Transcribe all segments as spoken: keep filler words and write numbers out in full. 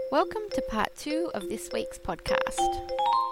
Welcome to part two of this week's podcast.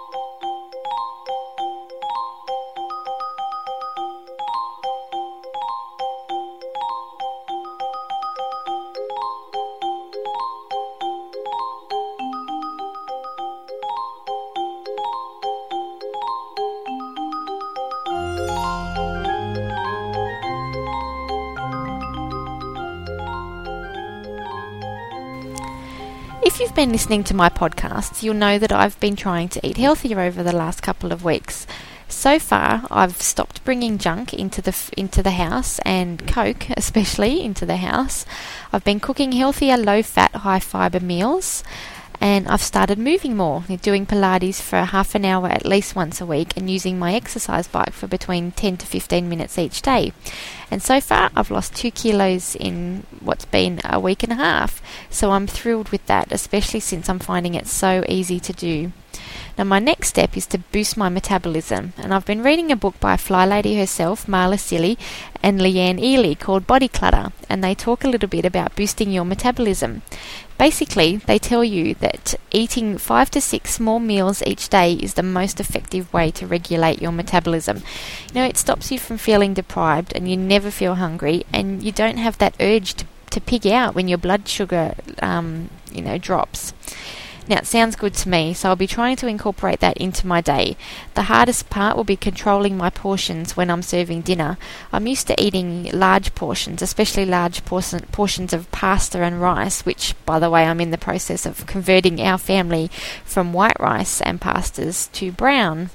If you've been listening to my podcasts, you'll know that I've been trying to eat healthier over the last couple of weeks. So far, I've stopped bringing junk into the into the house, and Coke especially into the house. I've been cooking healthier, low-fat, high-fibre meals, and I've started moving more, doing Pilates for half an hour at least once a week and using my exercise bike for between ten to fifteen minutes each day. And so far, I've lost two kilos in what's been a week and a half. So I'm thrilled with that, especially since I'm finding it so easy to do. Now, my next step is to boost my metabolism, and I've been reading a book by a fly lady herself, Marla Seeley, and Leanne Ely called Body Clutter, and they talk a little bit about boosting your metabolism. Basically, they tell you that eating five to six small meals each day is the most effective way to regulate your metabolism. You know, it stops you from feeling deprived, and you never feel hungry, and you don't have that urge to, to pig out when your blood sugar, um, you know, drops. Now, it sounds good to me, so I'll be trying to incorporate that into my day. The hardest part will be controlling my portions when I'm serving dinner. I'm used to eating large portions, especially large portion, portions of pasta and rice, which, by the way, I'm in the process of converting our family from white rice and pastas to brown.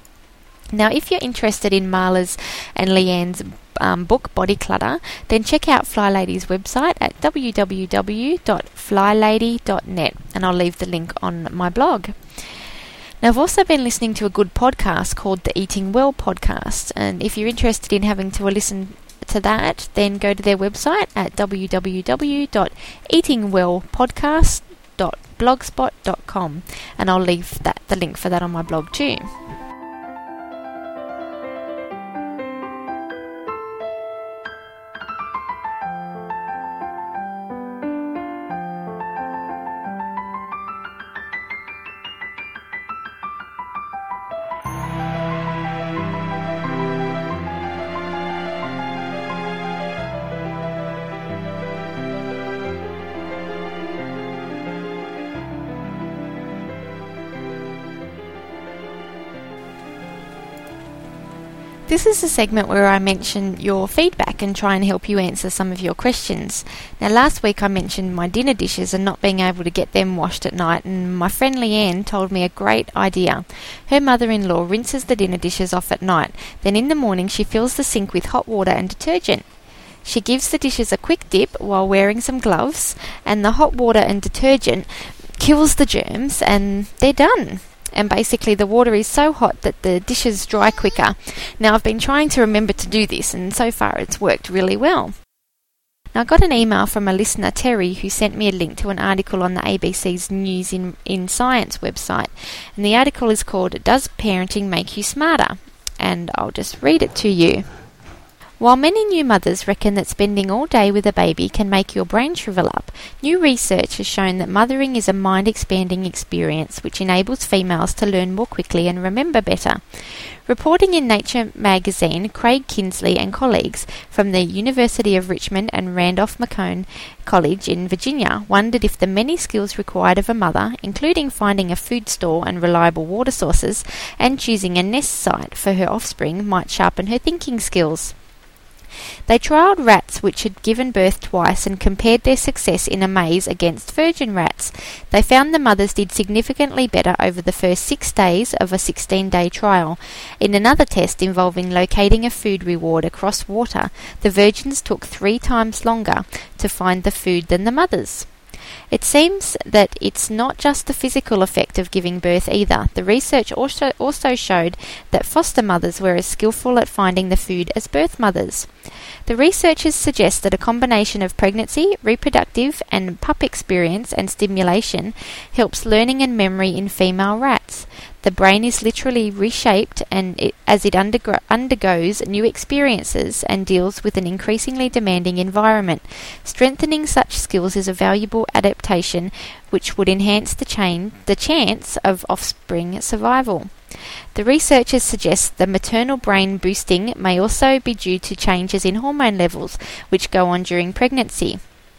Now, if you're interested in Marla's and Leanne's um, book, Body Clutter, then check out Fly Lady's website at w w w dot fly lady dot net, and I'll leave the link on my blog. Now, I've also been listening to a good podcast called the Eating Well podcast, and if you're interested in having to listen to that, then go to their website at w w w dot eating well podcast dot blogspot dot com, and I'll leave that the link for that on my blog too. This is a segment where I mention your feedback and try and help you answer some of your questions. Now, last week I mentioned my dinner dishes and not being able to get them washed at night, and my friend Leanne told me a great idea. Her mother-in-law rinses the dinner dishes off at night, then in the morning she fills the sink with hot water and detergent. She gives the dishes a quick dip while wearing some gloves, and the hot water and detergent kills the germs, and they're done. And basically the water is so hot that the dishes dry quicker. Now, I've been trying to remember to do this, and so far it's worked really well. Now, I got an email from a listener, Terry, who sent me a link to an article on the A B C's News in, in Science website. And the article is called, Does Parenting Make You Smarter? And I'll just read it to you. While many new mothers reckon that spending all day with a baby can make your brain shrivel up, new research has shown that mothering is a mind-expanding experience which enables females to learn more quickly and remember better. Reporting in Nature magazine, Craig Kinsley and colleagues from the University of Richmond and Randolph-Macon College in Virginia wondered if the many skills required of a mother, including finding a food store and reliable water sources and choosing a nest site for her offspring, might sharpen her thinking skills. They trialled rats which had given birth twice and compared their success in a maze against virgin rats. They found the mothers did significantly better over the first six days of a sixteen-day trial. In another test involving locating a food reward across water, the virgins took three times longer to find the food than the mothers. It seems that it's not just the physical effect of giving birth either. The research also, also showed that foster mothers were as skillful at finding the food as birth mothers. The researchers suggest that a combination of pregnancy, reproductive and pup experience and stimulation helps learning and memory in female rats. The brain is literally reshaped and it, as it undergo, undergoes new experiences and deals with an increasingly demanding environment. Strengthening such skills is a valuable adaptation which would enhance the, chain, the chance of offspring survival. The researchers suggest the maternal brain boosting may also be due to changes in hormone levels which go on during pregnancy.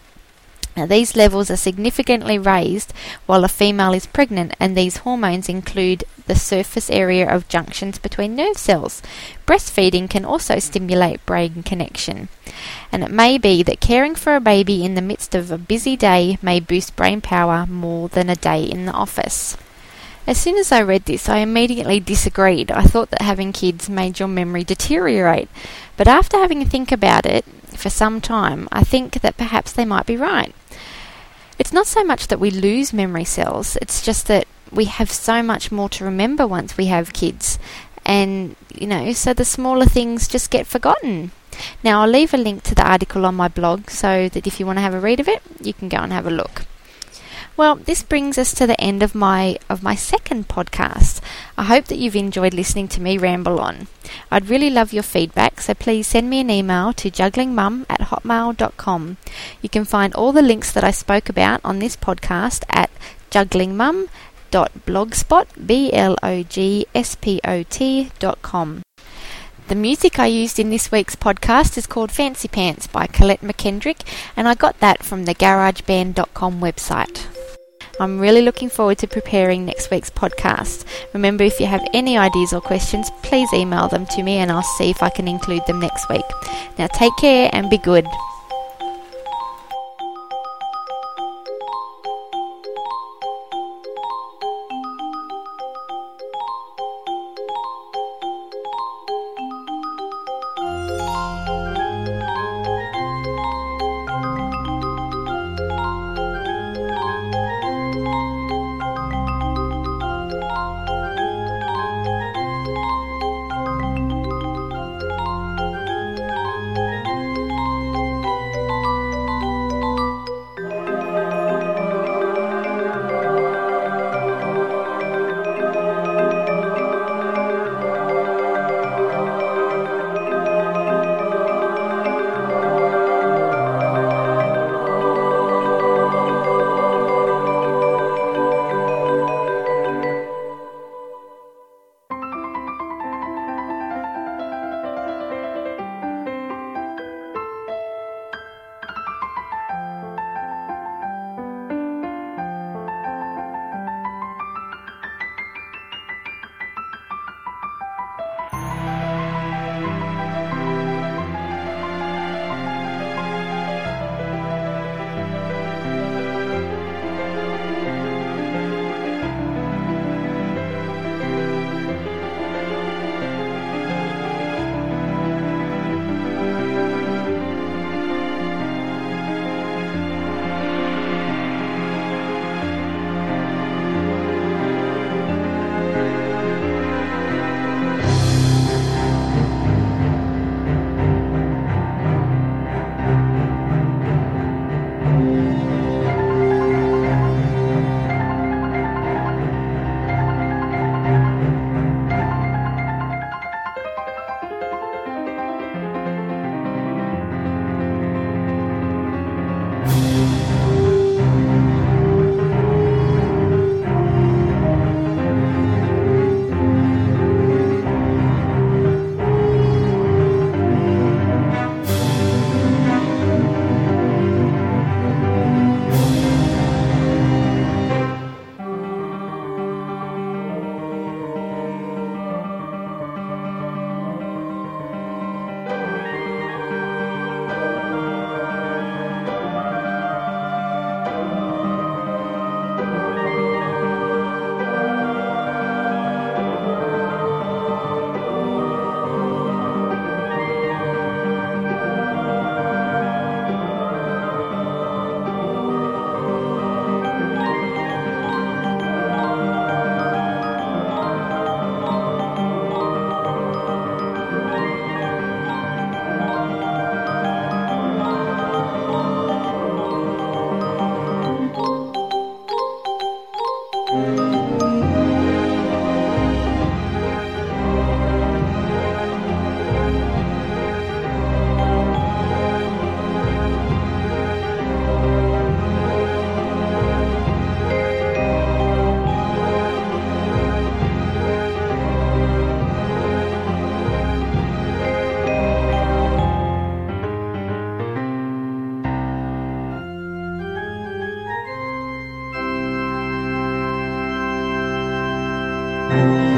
Now, these levels are significantly raised while a female is pregnant, and these hormones include the surface area of junctions between nerve cells. Breastfeeding can also stimulate brain connection, and it may be that caring for a baby in the midst of a busy day may boost brain power more than a day in the office. As soon as I read this, I immediately disagreed. I thought that having kids made your memory deteriorate, but after having a think about it for some time, I think that perhaps they might be right. It's not so much that we lose memory cells, it's just that we have so much more to remember once we have kids. And, you know, so the smaller things just get forgotten. Now, I'll leave a link to the article on my blog so that if you want to have a read of it, you can go and have a look. Well, this brings us to the end of my of my second podcast. I hope that you've enjoyed listening to me ramble on. I'd really love your feedback, so please send me an email to jugglingmum at hotmail dot com. You can find all the links that I spoke about on this podcast at jugglingmum dot blogspot, B L O G S P O T dot com. The music I used in this week's podcast is called Fancy Pants by Colette McKendrick, and I got that from the garage band dot com website. I'm really looking forward to preparing next week's podcast. Remember, if you have any ideas or questions, please email them to me and I'll see if I can include them next week. Now take care and be good. Bye.